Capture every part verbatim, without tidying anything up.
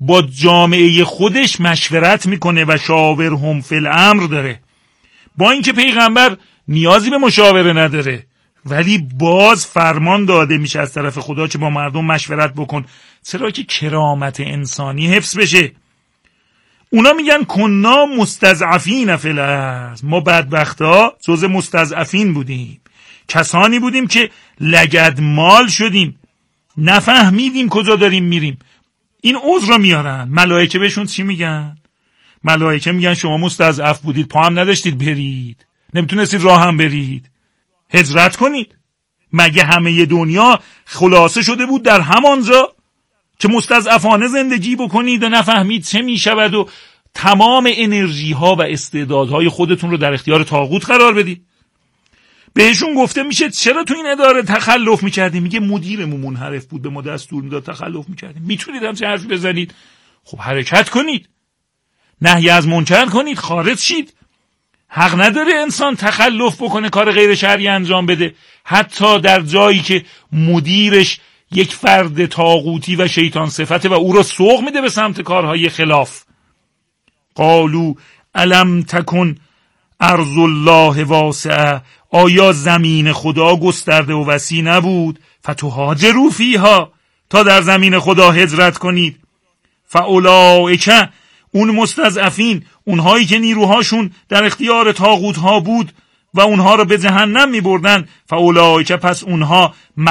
با جامعه خودش مشورت میکنه و شاورهم فی الامر داره. با اینکه پیغمبر نیازی به مشاوره نداره، ولی باز فرمان داده میشه از طرف خدا که با مردم مشورت بکن، چرا که کرامت انسانی حفظ بشه. اونا میگن کنا مستضعفین فی الارض، ما بدبختا جز مستضعفین بودیم، کسانی بودیم که لگدمال شدیم، نفهمیدیم کجا داریم میریم. این عذر رو میارن. ملائکه بهشون چی میگن؟ ملائکه میگن شما مستضعف بودید، پا هم نداشتید برید، نمیتونستید راه هم برید، هجرت کنید. مگه همه دنیا خلاصه شده بود در همانجا که مستضعفانه زندگی بکنید و نفهمید چه میشود و تمام انرژی ها و استعدادهای خودتون رو در اختیار طاغوت قرار بدید؟ بهشون گفته میشه چرا تو این اداره تخلف میکردیم؟ میگه مدیرمون منحرف بود، به ما دستور میداد تخلف میکردیم. میتونید هم چه حرفی بزنید؟ خب حرکت کنید، نهی از منکر کنید، خارج شید. حق نداره انسان تخلف بکنه، کار غیر شرعی انجام بده، حتی در جایی که مدیرش یک فرد طاغوتی و شیطان صفته و او را سوق میده به سمت کارهای خلاف. قالوا الم تکن ارض الله واسعه، آیا زمین خدا گسترده و وسیع نبود؟ فتهاجروا فیها، تا در زمین خدا هجرت کنید. فاولئک، اون مستضعفین، اونهایی که نیروهاشون در اختیار طاغوت ها بود و اونها رو به جهنم می بردن، فاولئک، پس اونها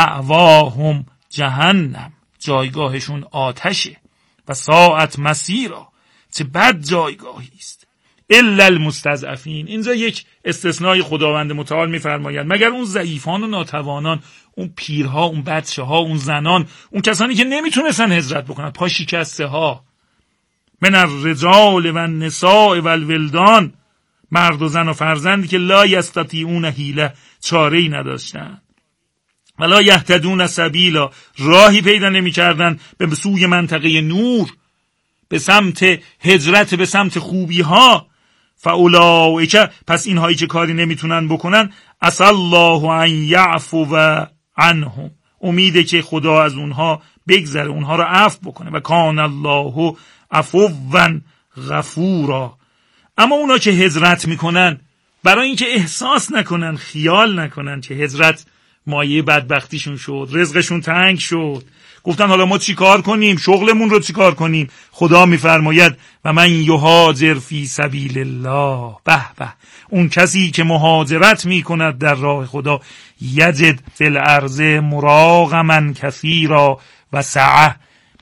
مأواهم جهنم، جایگاهشون آتشه، و ساعت مسیرا، چه بد جایگاهی است. الا المستضعفین، اینجا یک استثنای خداوند متعال میفرماید، مگر اون ضعیفان و ناتوانان، اون پیرها، اون بچه ها، اون زنان، اون کسانی که نمیتونستن هجرت بکنن، پا شکسته ها، من الرجال و النساء و الولدان، مرد و زن و فرزندی که لا یستطیعون حیله، چاره‌ای نداشتن، ولا یهتدون سبیلا، راهی پیدا نمی‌کردن به سوی منطقه نور، به سمت هجرت، به سمت خوبی ها. فاولئک، پس اینهایی که کاری نمیتونن بکنن، عسى الله ان یعفو عنهم، امیده که خدا از اونها بگذره، اونها رو عفو بکنه. و کان الله عفوا غفورا. اما اونا که هجرت میکنن، برای اینکه احساس نکنن، خیال نکنن که هجرت مایه بدبختیشون شد، رزقشون تنگ شد، گفتن حالا ما چی کار کنیم، شغلمون رو چی کار کنیم، خدا میفرماید و من یهاجر فی سبیل الله، به به، اون کسی که مهاجرت میکند در راه خدا، یجد فی الارض مراغما کثیرا و سعه،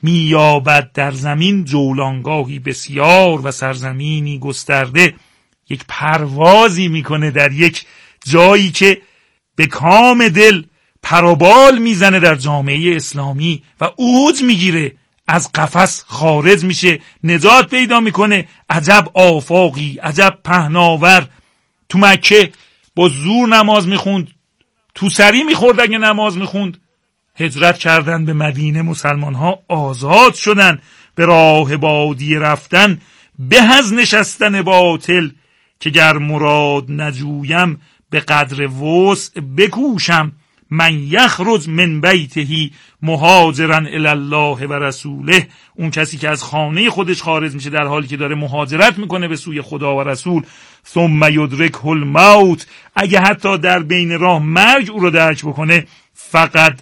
مییابد در زمین جولانگاهی بسیار و سرزمینی گسترده. یک پروازی میکنه در یک جایی که به کام دل پروبال میزنه در جامعه اسلامی و اوج میگیره، از قفس خارج میشه، نجات پیدا میکنه. عجب آفاقی، عجب پهناور. تو مکه با زور نماز میخوند، تو سری میخورد اگه نماز میخوند. هجرت کردن به مدینه، مسلمان ها آزاد شدن، به راه بادیه رفتن به از نشستن باطل، که گر مراد نجویم به قدر وسع بکوشم. من یخرج من بیته مهاجرا الی الله و رسوله، اون کسی که از خانه خودش خارج میشه در حالی که داره مهاجرت میکنه به سوی خدا و رسول. ثم یدرکه الموت، اگه حتی در بین راه مرگ او رو درک بکنه، فقط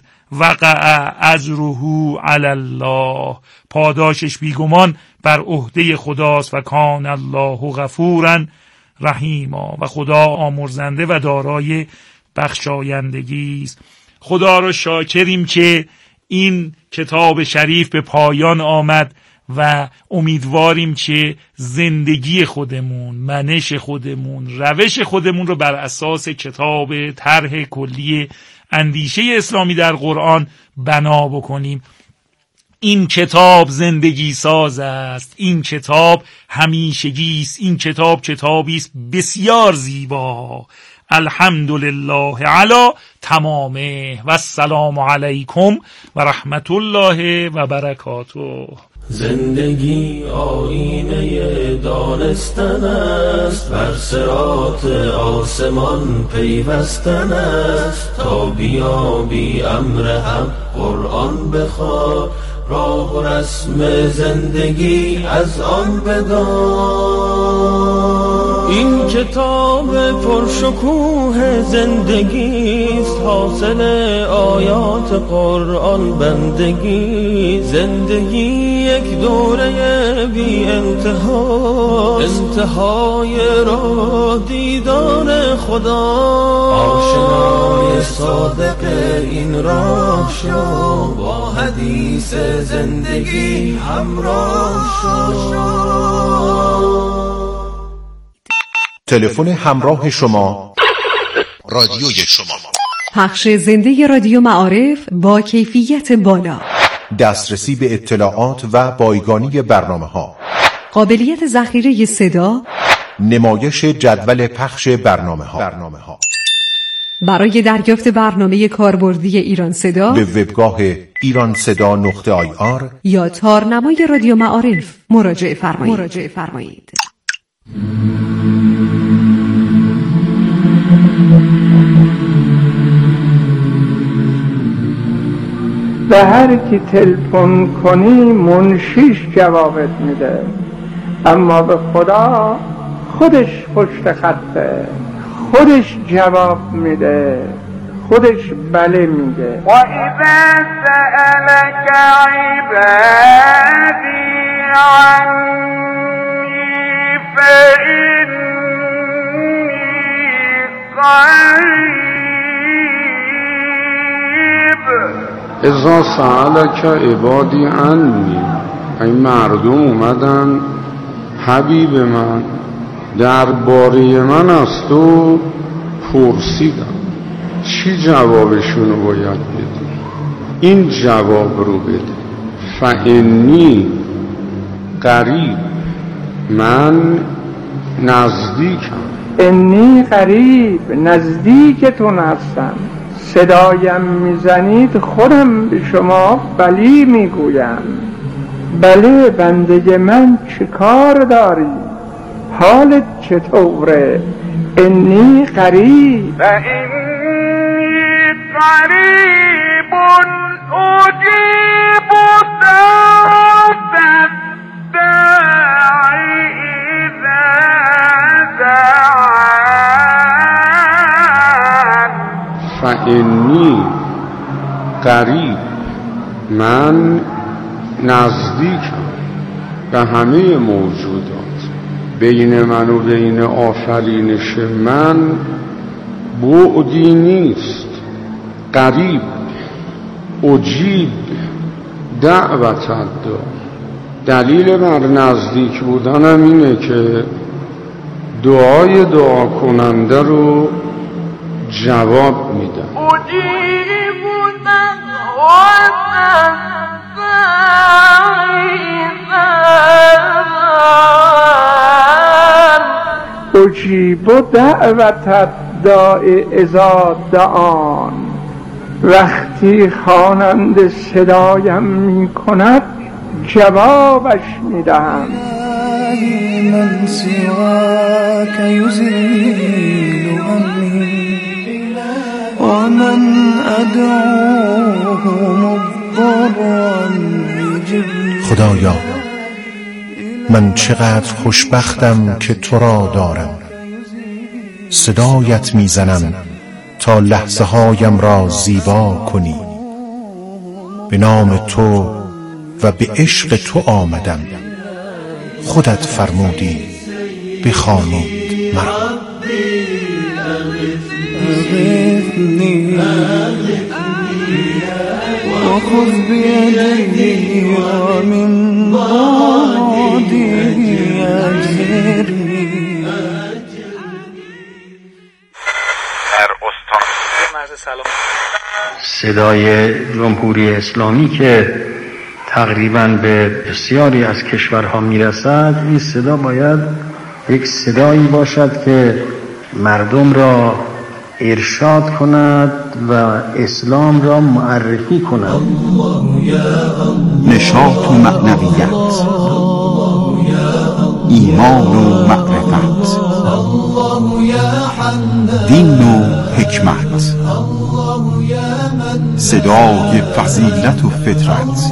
وقع اجره علی الله، پاداشش بیگمان بر عهده خداست. و کان الله غفورا رحیما، و خدا آمرزنده و دارای بخشایندگی است. خدا رو شاکریم که این کتاب شریف به پایان آمد و امیدواریم که زندگی خودمون، منش خودمون، روش خودمون رو بر اساس کتاب طرح کلی اندیشه اسلامی در قرآن بنا بکنیم. این کتاب زندگی ساز است، این کتاب همیشگی است، این کتاب کتابی است بسیار زیبا. الحمدلله علی تمامه و السلام علیکم و رحمت الله و برکاته. زندگی آینه دانستن است، بر صراط آسمان پیوستن است. تا بیابی امر حق قرآن بخوان، راه و رسم زندگی از آن بدان. این کتاب پرشکوه زندگیست، حاصل آیات قرآن بندگی. زندگی یک دوره بی انتها، انتهای راه دیدار خدا. آشنای صادق این راه شو، با حدیث زندگی همراه شو. تلفن همراه شما، رادیوی شما. پخش زنده رادیو معارف با کیفیت بالا، دسترسی به اطلاعات و بایگانی برنامه‌ها، قابلیت ذخیره صدا، نمایش جدول پخش برنامه‌ها. برنامه‌ها. برای دریافت برنامه کاربردی ایران صدا به وبگاه ایران صدا نقطه آی آر یا تارنمای رادیو معارف مراجعه فرمایید. مراجعه فرمایید. به هر کی تلفن کنی منشیش جوابت میده، اما به خدا خودش پشت خطه، خودش جواب میده، خودش بله میگه. و اذا سألك عبادی عنی فإنی قریب. اذا سألك عبادی عنی، این مردم اومدن حبیب من درباره من از تو پرسیدم، چی جوابشونو باید بدی؟ این جواب رو بده. فانی قریب، من نزدیکم. انی قریب، نزدیکتون هستم. صدایم میزنید خودم به شما بلی میگویم. بله بنده من، چه کار داری؟ حالت چطوره؟ انی قریب. و انی قریب اجیب دعوت الداعی اذا دعان. فانی قریب، من نزدیکم به همه موجودات. بین من و بین آفرینش من بعدی نیست. قریب، اجیب دعوت الداع. دلیل بر نزدیک بودنم اینه که دعای دعا کننده رو جواب میدم. اجیب دعوت اجیب دعوت الداع اذا دعان. وقتی خواننده صدایم می کند جوابش می دهم. من سواك يزيل همي ومن أدعوه مضطرا يجيب. خدایا، من چقدر خوشبختم که تو را دارم. صدایت میزنم تا لحظه هایم را زیبا کنی. به نام تو و به عشق تو آمدم، خودت فرمودی بخوانید مرا. أغثني وخذ بيدي ومن بعدي أجرني. صدای جمهوری اسلامی که تقریباً به بسیاری از کشورها میرسد، این صدا باید یک صدایی باشد که مردم را ارشاد کند و اسلام را معرفی کند. نشاط و معنویت، ایمان و معرفت، دین و حکمت. صدای فضیلت و فطرت.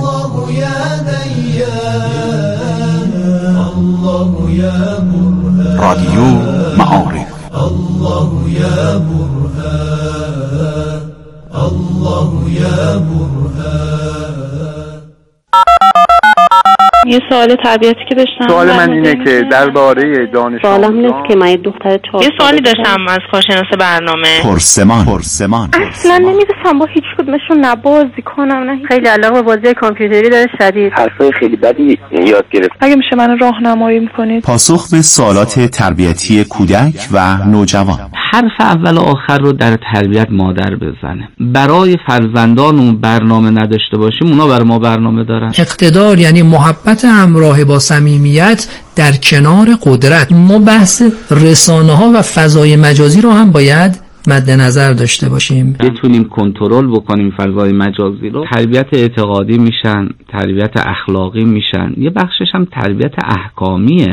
رادیو معارف. الله یا برهان، الله یا برهان. یه سوال تربیتی که داشتم. سوال من اینه که درباره دانش سوالم اینه که من یه دختر چهار یه سوالی داشتم از کارشناس برنامه. پرسمان پرسمان اصلا نمی‌رسم با هیچ کدومشون نه بازی کنم نه هیچ. خیلی علاقه به بازی کامپیوتری داره شدید. حرفای خیلی بدی یاد گرفت. اگه میشه منو راهنمایی می‌کنید؟ پاسخ به سوالات تربیتی کودک و نوجوان. حرف اول و آخر رو در تربیت مادر بزنه. برای فرزندانمون برنامه نداشته باشیم اونا بر ما برنامه دارن. اقتدار یعنی محبت همراه با صمیمیت در کنار قدرت. ما بحث رسانه ها و فضای مجازی رو هم باید مد نظر داشته باشیم. بتونیم کنترل بکنیم فضای مجازی رو. تربیت اعتقادی میشن، تربیت اخلاقی میشن، یه بخشش هم تربیت احکامیه.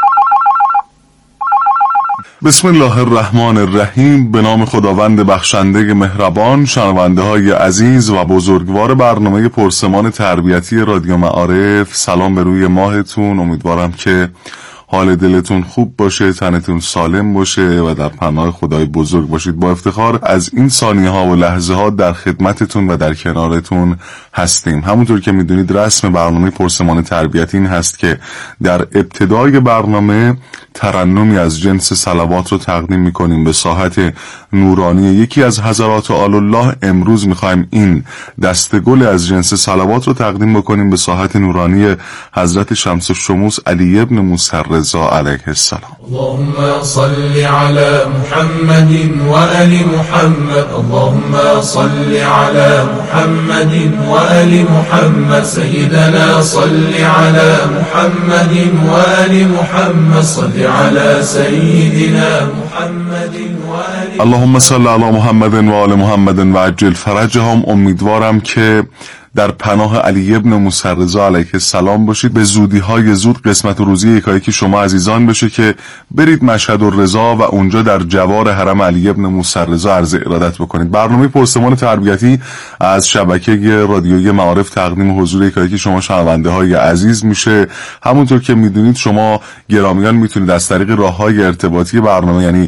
بسم الله الرحمن الرحیم. به نام خداوند بخشنده مهربان. شنونده های عزیز و بزرگوار برنامه پرسمان تربیتی رادیو معارف، سلام به روی ماهتون. امیدوارم که حال دلتون خوب باشه، تنتون سالم باشه و در پناه خدای بزرگ باشید. با افتخار از این ثانیه ها و لحظه ها در خدمتتون و در کنارتون هستیم. همونطور که میدونید رسم برنامه پرسمان تربیتی این هست که در ابتدای برنامه ترنمی از جنس صلوات رو تقدیم میکنیم به ساحت نورانی یکی از حضرات آل الله. امروز میخوایم این دستگل از جنس صلوات رو تقدیم بکنیم به ساحت نورانی حضرت شمس الشموس علی ابن موسی الرضا علیه السلام. اللهم صل على محمد و آل محمد. اللهم صل على محمد و آل محمد. سيدنا صل على محمد و آل محمد. صل على سيدنا محمد و آل. اللهم صل على محمد و آل محمد و عجل فرجهم. امیدوارم که در پناه علی ابن موسی الرضا علیه السلام باشید. به زودی های زود قسمت و روزی یکایکی شما عزیزان بشه که برید مشهد الرضا و اونجا در جوار حرم علی ابن موسی الرضا عرض ارادت بکنید. برنامه پرسمان تربیتی از شبکه رادیویی معارف تقدیم حضور یکایکی شما شنونده های عزیز میشه. همونطور که میدونید شما گرامیان میتونید از طریق راههای ارتباطی برنامه، یعنی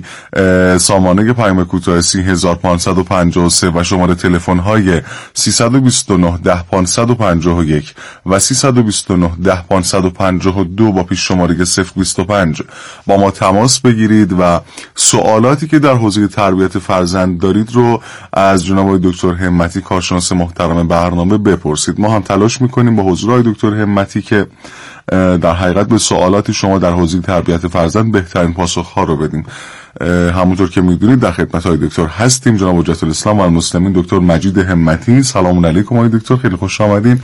سامانه پیام کوتاه سی هزار پانصد و پنجاه و سه و شماره تلفن های سیصد و بیست و نه ده پانصد و پنجاه و یک و سیصد و بیست و نه ده پانصد و پنجاه و دو با پیش شماره صفر بیست و پنج با ما تماس بگیرید و سوالاتی که در حوزه تربیت فرزند دارید رو از جناب دکتر همتی کارشناس محترم برنامه بپرسید. ما هم تلاش میکنیم با حضور دکتر همتی که در حقیقت به سوالات شما در حوزه تربیت فرزند بهترین پاسخ‌ها رو بدیم. همونطور که میدونید در خدمت های دکتر هستیم. جناب حجت الاسلام و المسلمین دکتر مجید همتی. سلام علیکم آقای دکتر، خیلی خوش آمدین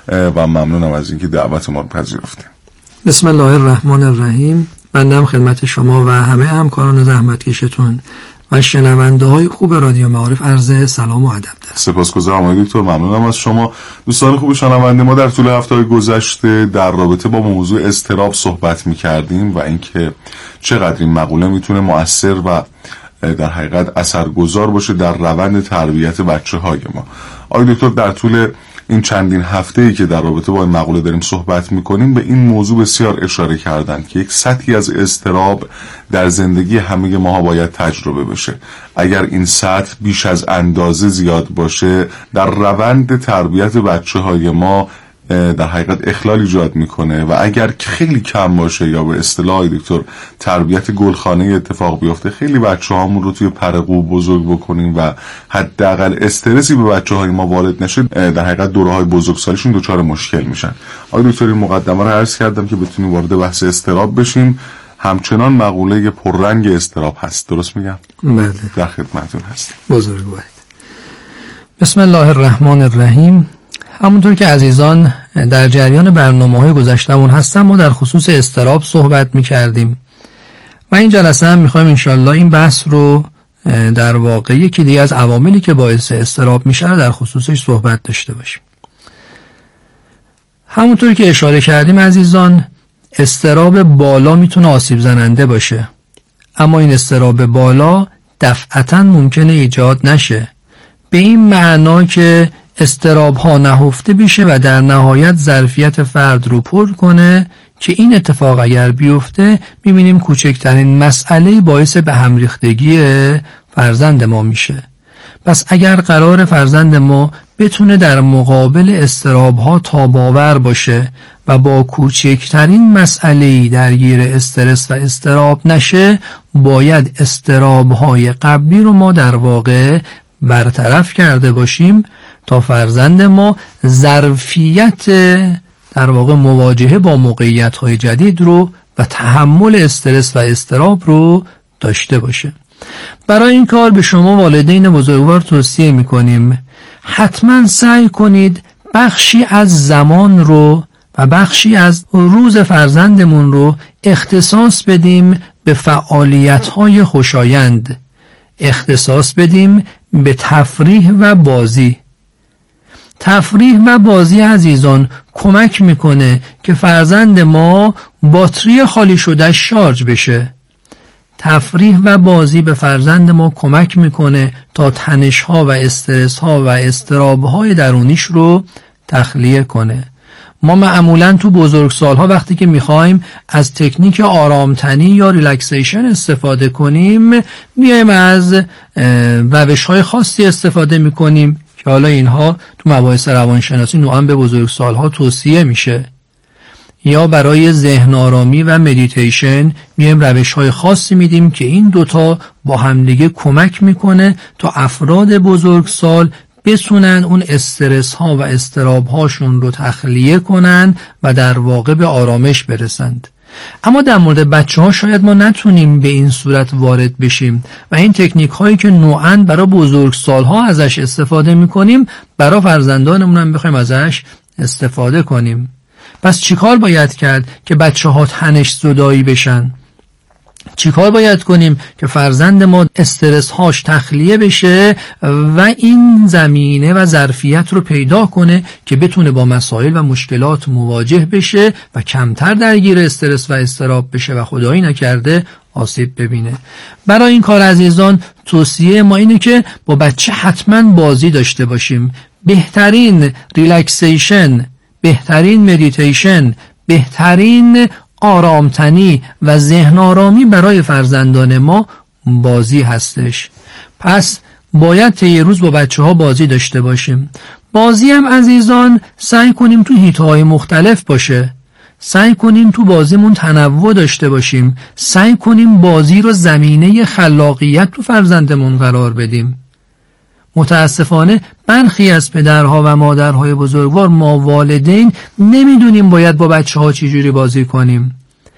و ممنونم از اینکه دعوت ما رو پذیرفتیم. بسم الله الرحمن الرحیم. بنده خدمت شما و همه همکاران زحمتکشتون و شنونده های خوب رادیو معارف عرض سلام و ادب دارم. سپاسگزارم آقای دکتر، ممنونم از شما. دوستان خوب شنونده، ما در طول هفته‌های گذشته در رابطه با موضوع اضطراب صحبت می‌کردیم و اینکه چقدر این مقوله میتونه مؤثر و در حقیقت اثرگذار باشه در روند تربیت بچه‌های ما. آقای دکتر در طول این چندین هفته‌ای که در رابطه با این مقوله داریم صحبت می‌کنیم به این موضوع بسیار اشاره کردن که یک سطحی از اضطراب در زندگی همه ما باید تجربه بشه. اگر این سطح بیش از اندازه زیاد باشه در روند تربیت بچه‌های ما در حقیقت اخلال ایجاد میکنه و اگر خیلی کم باشه یا به اصطلاح دکتر تربیت گلخانه اتفاق بیفته، خیلی بچه‌هامون رو توی پرقو بزرگ بکنیم و حداقل استرسی به بچه‌های ما وارد نشه، در حقیقت دوره‌های بزرگسالیشون دچار مشکل میشن. آقای دکتر این مقدمه رو عرض کردم که بتونیم وارد بحث اضطراب بشیم. همچنان مقوله پررنگ اضطراب هست، درست میگم؟ بله، در خدمتتون هستیم. بزرگوارید. بسم الله الرحمن الرحیم. همونطور که عزیزان در جریان برنامه‌های گذشته‌مون هستن، ما در خصوص اضطراب صحبت می‌کردیم و این جلسه هم می‌خوایم انشالله این بحث رو در واقع یکی دیگه از عواملی که باعث اضطراب میشه در خصوصش صحبت داشته باشیم. همونطور که اشاره کردیم عزیزان، اضطراب بالا میتونه آسیب زننده باشه، اما این اضطراب بالا دفعتاً ممکنه ایجاد نشه، به این معنا که اضطراب ها نهفته بشه و در نهایت ظرفیت فرد رو پر کنه که این اتفاق اگر بیفته میبینیم کوچکترین مسئله باعث به هم ریختگی فرزند ما میشه. پس اگر قرار فرزند ما بتونه در مقابل اضطراب ها تاباور باشه و با کوچکترین مسئله‌ای درگیر استرس و اضطراب نشه، باید اضطراب های قبلی رو ما در واقع برطرف کرده باشیم تا فرزند ما ظرفیت در واقع مواجهه با موقعیت های جدید رو و تحمل استرس و اضطراب رو داشته باشه. برای این کار به شما والدین بزرگوار توصیه میکنیم حتما سعی کنید بخشی از زمان رو و بخشی از روز فرزندمون رو اختصاص بدیم به فعالیت‌های خوشایند، اختصاص بدیم به تفریح و بازی. تفریح و بازی عزیزان کمک میکنه که فرزند ما باتری خالی شده شارژ بشه. تفریح و بازی به فرزند ما کمک میکنه تا تنش‌ها و استرس‌ها و اضطراب‌های درونیش رو تخلیه کنه. ما معمولاً تو بزرگسال‌ها وقتی که میخوایم از تکنیک آرامتنی یا ریلکسیشن استفاده کنیم، میایم از روش‌های خاصی استفاده میکنیم که حالا اینها تو مباحث روانشناسی نوعاً به بزرگسال‌ها توصیه میشه. یا برای ذهن آرامی و مدیتیشن میایم روش‌های خاصی میدیم که این دوتا با همدیگه کمک میکنه تا افراد بزرگسال بتونن اون استرس ها و اضطراب هاشون رو تخلیه کنن و در واقع به آرامش برسند. اما در مورد بچه ها شاید ما نتونیم به این صورت وارد بشیم و این تکنیک هایی که نوعاً برای بزرگسال ها ازش استفاده میکنیم برای فرزندانمون هم بخوایم ازش استفاده کنیم. پس چیکار باید کرد که بچه ها تنش زدایی بشن؟ چیکار باید کنیم که فرزند ما استرس هاش تخلیه بشه و این زمینه و ظرفیت رو پیدا کنه که بتونه با مسائل و مشکلات مواجه بشه و کمتر درگیر استرس و اضطراب بشه و خدایی نکرده آسیب ببینه. برای این کار عزیزان توصیه ما اینه که با بچه حتما بازی داشته باشیم. بهترین ریلکسیشن، بهترین مدیتیشن، بهترین آرامتنی و ذهن آرامی برای فرزندان ما بازی هستش. پس باید طی روز با بچه ها بازی داشته باشیم. بازی هم عزیزان سعی کنیم تو حیطه‌های مختلف باشه. سعی کنیم تو بازیمون تنوع داشته باشیم. سعی کنیم بازی رو زمینه خلاقیت تو فرزندمون قرار بدیم. متاسفانه برخی از پدرها و مادرهای بزرگوار، ما والدین نمیدونیم باید با بچه ها چی جوری بازی کنیم.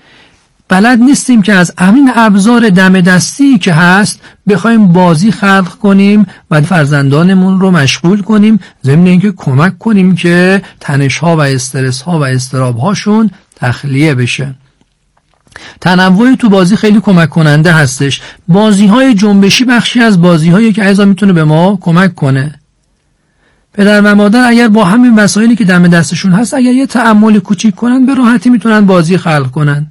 بلد نیستیم که از همین ابزار دم دستی که هست بخوایم بازی خلق کنیم و فرزندانمون رو مشغول کنیم، ضمن اینکه کمک کنیم که تنش ها و استرس ها و اضطراب هاشون تخلیه بشه. تنوع تو بازی خیلی کمک کننده هستش. بازی های جنبشی بخشی از بازی هایی که عزیزان میتونه به ما کمک کنه. پدر و مادر اگر با همین وسایلی که دم دستشون هست اگر یه تأمل کوچیک کنن به راحتی میتونن بازی خلق کنن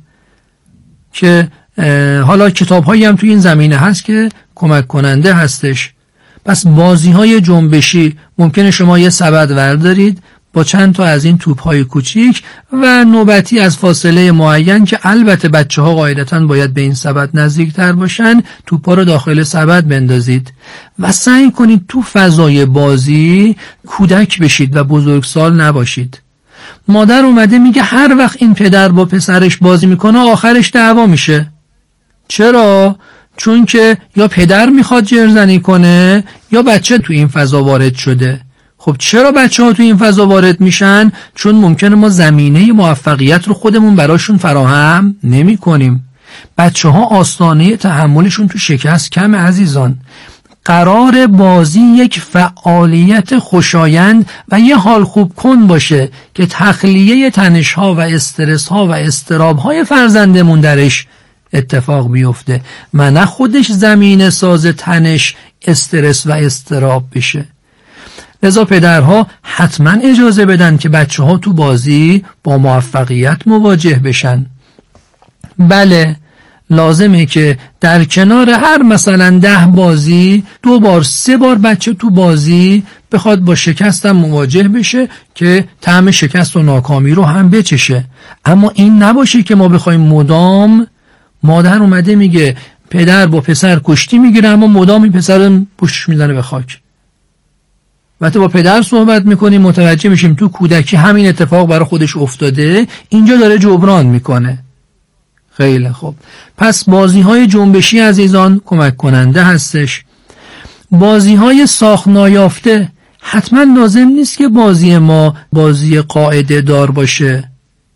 که حالا کتاب هایی هم توی این زمینه هست که کمک کننده هستش. پس بازی های جنبشی ممکنه شما یه سبد وردارید با چند تا از این توپ های کوچیک و نوبتی از فاصله معین که البته بچه ها قاعدتاً باید به این سبد نزدیک تر باشن، توپ ها رو داخل سبد بندازید و سعی کنید تو فضای بازی کودک بشید و بزرگسال نباشید. مادر اومده میگه هر وقت این پدر با پسرش بازی میکنه آخرش دعوا میشه. چرا؟ چون که یا پدر میخواد جرزنی کنه یا بچه تو این فضا وارد شده. خب چرا بچه ها تو این فضا وارد میشن؟ چون ممکنه ما زمینه موفقیت رو خودمون براشون فراهم نمی کنیم. بچه ها آستانه تحملشون تو شکست کم عزیزان. قرار بازی یک فعالیت خوشایند و یه حال خوب کن باشه که تخلیه تنش ها و استرس ها و اضطراب های فرزندمون درش اتفاق بیفته و نه خودش زمینه ساز تنش، استرس و اضطراب بشه. لذا پدرها حتما اجازه بدن که بچه ها تو بازی با موفقیت مواجه بشن. بله، لازمه که در کنار هر مثلا ده بازی دو بار سه بار بچه تو بازی بخواد با شکستم مواجه بشه که طعم شکست و ناکامی رو هم بچشه. اما این نباشه که ما بخوایم مدام، مادر اومده میگه پدر با پسر کشتی میگیره اما مدام این پسر پشتش میزنه به خاک. وقتی با پدر صحبت میکنیم متوجه میشیم تو کودکی همین اتفاق برای خودش افتاده، اینجا داره جبران میکنه. خیلی خوب. پس بازی های جنبشی عزیزان کمک کننده هستش. بازی های ساخت نایافته حتما لازم نیست که بازی ما بازی قاعده دار باشه.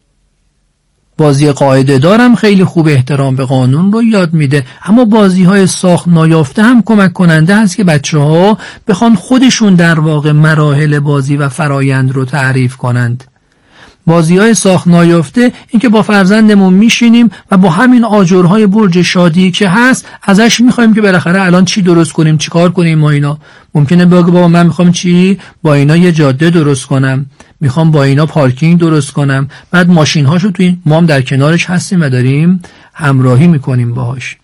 بازی قاعده دارم خیلی خوب احترام به قانون رو یاد میده، اما بازی های ساخت نایافته هم کمک کننده هست که بچه ها بخوان خودشون در واقع مراحل بازی و فرایند رو تعریف کنند. بازی های ساخت نایافته این که با فرزندمون میشینیم و با همین آجرهای برج شادی که هست ازش میخوایم که بالاخره الان چی درست کنیم، چی کار کنیم. ما اینا ممکنه بگه بابا من میخوام چی با اینا یه جاده درست کنم، میخوام با اینا پارکینگ درست کنم، بعد ماشین هاشو توی ما هم در کنارش هستیم و داریم همراهی میکنیم باهاش.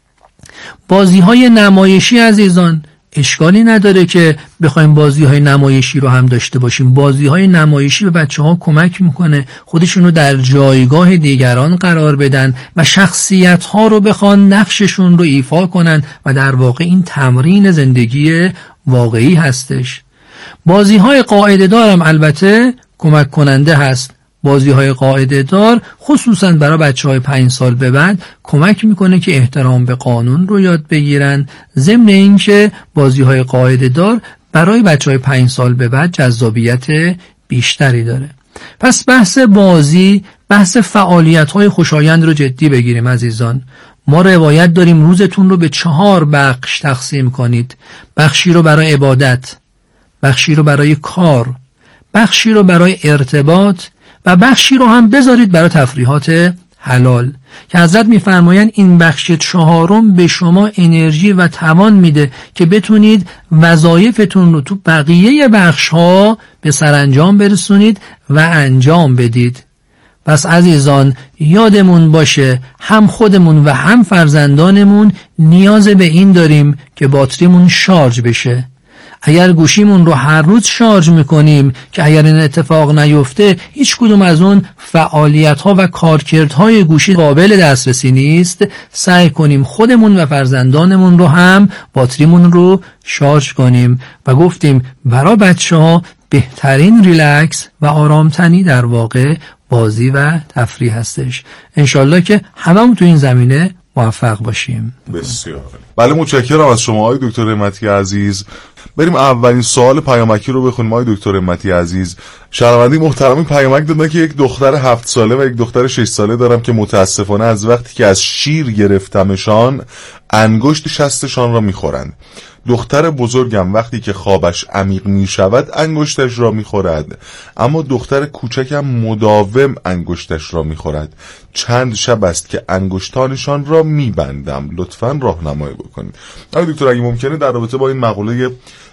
بازی های نمایشی عزیزان اشکالی نداره که بخوایم بازی های نمایشی رو هم داشته باشیم. بازی های نمایشی به بچه ها کمک میکنه خودشون رو در جایگاه دیگران قرار بدن و شخصیت ها رو بخوان نقششون رو ایفا کنن و در واقع این تمرین زندگی واقعی هستش. بازی های قاعده دارم البته کمک کننده هست. بازی های قاعده دار خصوصا برای بچه های پنج سال به بعد کمک میکنه که احترام به قانون رو یاد بگیرن، ضمن این که بازی های قاعده دار برای بچه های پنج سال به بعد جذابیت بیشتری داره. پس بحث بازی، بحث فعالیت های خوشایند رو جدی بگیریم عزیزان. ما روایت داریم روزتون رو به چهار بخش تقسیم کنید. بخشی رو برای عبادت، بخشی رو برای کار، بخشی رو برای ارتباط و بخشی رو هم بذارید برای تفریحات حلال که حضرت میفرمایند این بخش چهارم به شما انرژی و توان میده که بتونید وظایفتون رو تو بقیه بخش ها به سرانجام برسونید و انجام بدید. پس عزیزان یادمون باشه هم خودمون و هم فرزندانمون نیاز به این داریم که باتریمون شارژ بشه. اگر گوشیمون رو هر روز شارژ میکنیم که اگر این اتفاق نیفته هیچ کدوم از اون فعالیت ها و کارکردهای گوشی قابل دسترسی نیست، سعی کنیم خودمون و فرزندانمون رو هم باتریمون رو شارژ کنیم. و گفتیم برای بچه ها بهترین ریلکس و آرامتنی در واقع بازی و تفریح هستش. انشالله که هممون تو این زمینه موفق باشیم. بسیار بله، متشکرم از شما آقای دکتر همتی عزیز. بریم اولین سوال پیامکی رو بخونیم. آقای دکتر همتی عزیز، شنونده محترمی پیامک دادن که یک دختر هفت ساله و یک دختر شش ساله دارم که متاسفانه از وقتی که از شیر گرفتمشان انگشت شستشان را میخورند. دختر بزرگم وقتی که خوابش عمیق می شود انگشتش را می خورد، اما دختر کوچکم مداوم انگشتش را می خورد. چند شب است که انگشتانشان را می بندم. لطفاً راهنمایی بکنید. آقای دکتر اگه ممکنه در رابطه با این مقوله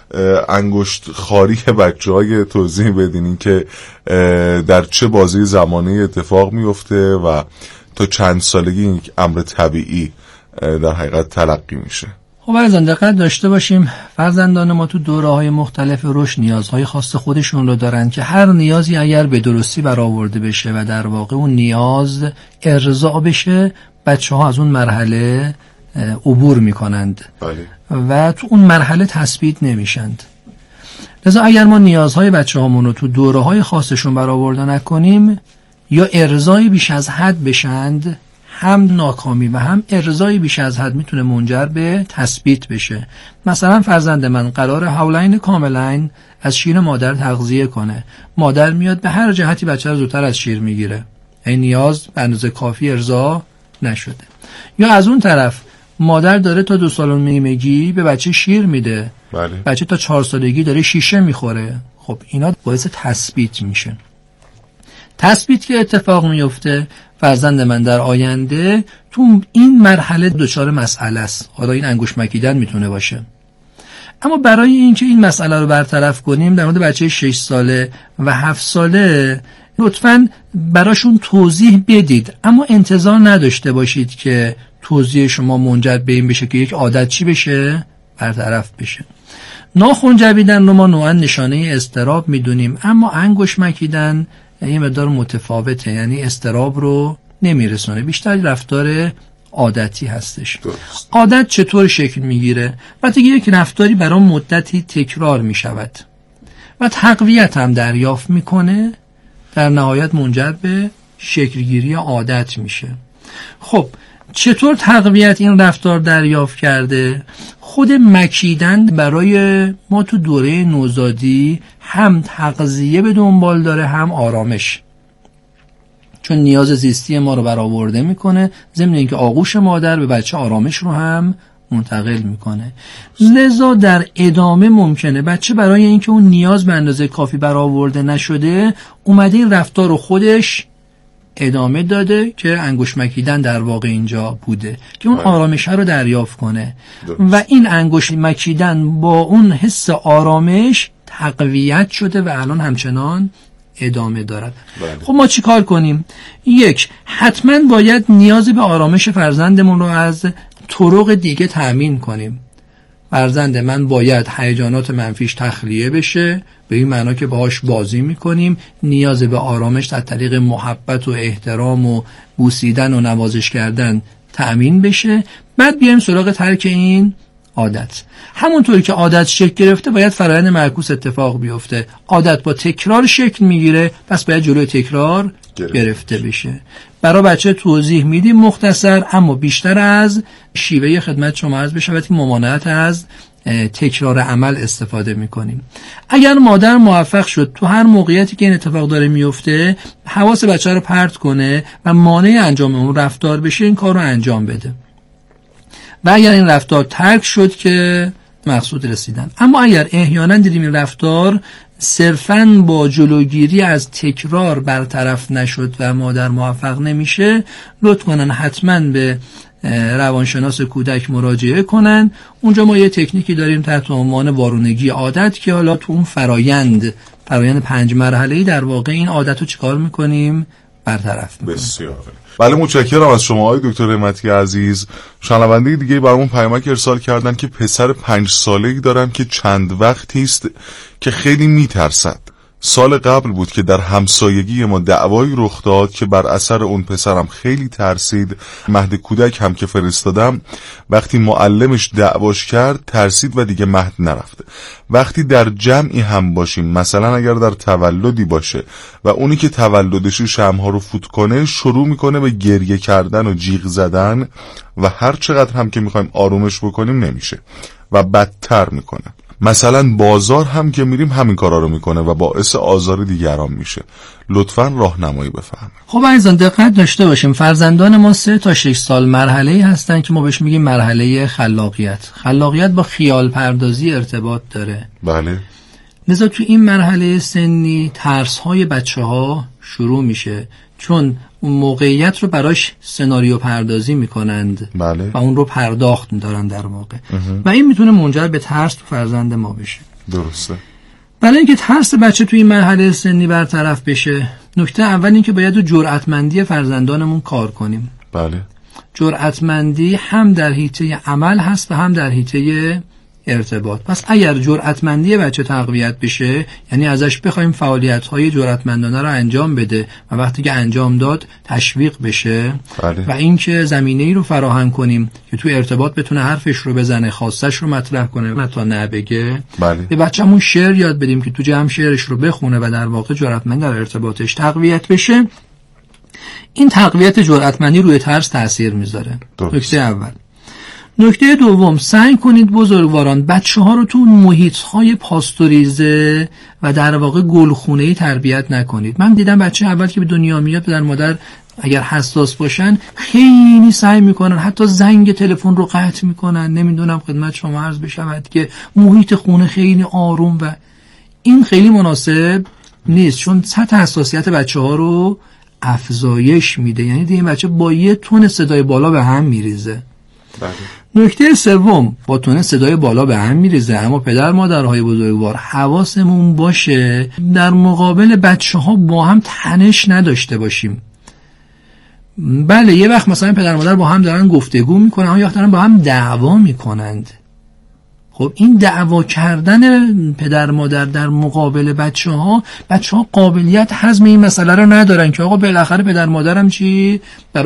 انگشت خاری بچه های توضیح بدین که در چه بازی زمانی اتفاق می افته و تا چند سالگی این امر طبیعی در حقیقت تلقی میشه. خب عزیزان دقت داشته باشیم فرزندان ما تو دوره‌های مختلف رشد نیازهای خاص خودشون رو دارن که هر نیازی اگر به درستی برآورده بشه و در واقع اون نیاز ارضا بشه بچه‌ها از اون مرحله عبور میکنند بله. و تو اون مرحله تثبیت نمیشند. لذا اگر ما نیازهای بچه‌هامون رو تو دوره‌های خاصشون برآورده نکنیم یا ارضای بیش از حد بشند، هم ناکامی و هم ارضای بیش از حد میتونه منجر به تثبیت بشه. مثلا فرزند من قرار حولین کاملین از شیر مادر تغذیه کنه، مادر میاد به هر جهتی بچه رو زودتر از شیر میگیره، این نیاز به اندازه کافی ارضا نشده. یا از اون طرف مادر داره تا دو سال و نیمگی به بچه شیر میده، بله. بچه تا چهار سالگی داره شیشه میخوره. خب اینا باعث تثبیت میشه. تثبیت که اتفاق میفته فرزند من در آینده تو این مرحله دچار مسئله است. حالا این انگشت مکیدن میتونه باشه. اما برای اینکه این مسئله رو برطرف کنیم در مورد بچه شش ساله و هفت ساله لطفاً براشون توضیح بدید، اما انتظار نداشته باشید که توضیح شما منجر به این بشه که یک عادت چی بشه؟ برطرف بشه. ناخن جویدن رو ما نوعا نشانه اضطراب میدونیم، اما انگشت مکیدن یه مقدار متفاوته، یعنی اضطراب رو نمیرسونه، بیشتر رفتار عادتی هستش. درست. عادت چطور شکل میگیره؟ وقتی یک رفتاری برای مدتی تکرار میشود و تقویت هم دریافت میکنه، در نهایت منجر به شکلگیری عادت میشه. خب چطور تقویت این رفتار دریافت کرده؟ خود مکیدن برای ما تو دوره نوزادی هم تغذیه به دنبال داره، هم آرامش، چون نیاز زیستی ما رو برآورده میکنه، ضمن اینکه آغوش مادر به بچه آرامش رو هم منتقل میکنه. لذا در ادامه ممکنه بچه برای اینکه اون نیاز به اندازه کافی برآورده نشده، اومده این رفتار رو خودش ادامه داده که انگشت مکیدن در واقع اینجا بوده که اون آرامش رو دریافت کنه و این انگشت مکیدن با اون حس آرامش تقویت شده و الان همچنان ادامه دارد. بله. خب ما چی کار کنیم؟ یک، حتما باید نیاز به آرامش فرزندمون رو از طرق دیگه تأمین کنیم. فرزند من باید هیجانات منفیش تخلیه بشه، به این معنا که باهاش بازی میکنیم، نیاز به آرامش از طریق محبت و احترام و بوسیدن و نوازش کردن تأمین بشه. بعد بیایم سراغ ترک این عادت. همونطوری که عادت شکل گرفته باید فرآیند معکوس اتفاق بیفته. عادت با تکرار شکل میگیره، پس باید جلوی تکرار گرفته, گرفته بشه. برای بچه توضیح میدیم مختصر، اما بیشتر از شیوه خدمت شما عرض بشود که ممانعت از تکرار عمل استفاده میکنیم. اگر مادر موفق شد تو هر موقعیتی که این اتفاق داره میفته حواس بچه رو پرت کنه و مانع انجام اون رفتار بشه، این کار رو انجام بده و اگر این رفتار ترک شد که مقصود رسیدن. اما اگر احیانا دیدیم این رفتار صرفاً با جلوگیری از تکرار برطرف نشد و مادر موفق نمیشه، لطف کنن حتما به روانشناس کودک مراجعه کنن. اونجا ما یه تکنیکی داریم تحت عنوان وارونگی عادت که حالا تو اون فرایند فرایند پنج مرحله‌ای در واقع این عادت رو چیکار میکنیم؟ برطرف میکنیم. بسیار بله، متشکرم از شما آقای دکتر رحمتی عزیز. شنونده دیگه برامون پیامک ارسال کردن که پسر پنج ساله‌ای دارم که چند وقتی است که خیلی میترسد. سال قبل بود که در همسایگی ما دعوایی رخ داد که بر اثر اون پسرم خیلی ترسید. مهد کودک هم که فرستادم، وقتی معلمش دعواش کرد ترسید و دیگه مهد نرفته. وقتی در جمعی هم باشیم، مثلا اگر در تولدی باشه و اونی که تولدش شمع‌ها رو فوت کنه شروع میکنه به گریه کردن و جیغ زدن و هر چقدر هم که میخوایم آرومش بکنیم نمیشه و بدتر میکنه. مثلا بازار هم که میریم همین کارا رو میکنه و باعث آزار دیگران میشه. لطفاً راهنمایی بفرمایید. خب عزیزان دقت داشته باشیم، فرزندان ما سه تا شش سال مرحله‌ای هستن که ما بهش میگیم مرحله خلاقیت. خلاقیت با خیال پردازی ارتباط داره. بله. لذا تو این مرحله سنی ترس‌های بچه‌ها شروع میشه، چون اون موقعیت رو براش سناریو پردازی میکنند. بله. و اون رو پرداخت می‌دارن در واقع و این میتونه منجر به ترس تو فرزند ما بشه. درسته. برای اینکه ترس بچه تو این مرحله سنی برطرف بشه، نکته اول این که باید رو جرأتمندی فرزندانمون کار کنیم. بله. جرأتمندی هم در حیطه عمل هست و هم در حیطه ارتباط. پس اگر جرأتمندی بچه تقویت بشه، یعنی ازش بخوایم فعالیت‌های جرأتمندانه رو انجام بده و وقتی که انجام داد تشویق بشه. بله. و اینکه زمینه‌ای رو فراهم کنیم که تو ارتباط بتونه حرفش رو بزنه، خواستش رو مطرح کنه، حتی نه بگه. بله. به بچه‌مون شعر یاد بدیم که تو جمع شعرش رو بخونه و در واقع جرأتمند در ارتباطش تقویت بشه. این تقویت جرأتمندی روی ترس تأثیر میذاره. نکته اول. نکته دوم، سعی کنید بزرگواران بچه ها رو تو محیط های پاستوریزه و در واقع گلخونه‌ای تربیت نکنید. من دیدم بچه اول که به دنیا میاد پدر مادر اگر حساس باشن خیلی سعی میکنن حتی زنگ تلفن رو قطع میکنن. نمیدونم خدمت شما عرض بشود که محیط خونه خیلی آروم و این خیلی مناسب نیست، چون سطح حساسیت بچه ها رو افزایش میده. یعنی دیگه بچه با یه تون صدای بالا به هم میریزه. بله. نکته سوم، با تون صدای بالا به هم میریزه، اما پدر مادرهای بزرگوار حواسمون باشه در مقابل بچه ها با هم تنش نداشته باشیم. بله یه وقت مثلا پدر مادر با هم دارن گفتگو میکنن یا دارن با هم دعوا میکنند. خب این دعوا کردن پدر مادر در مقابل بچه ها، بچه ها قابلیت هضم این مسئله رو ندارن که آقا بالاخره پدر مادرم چی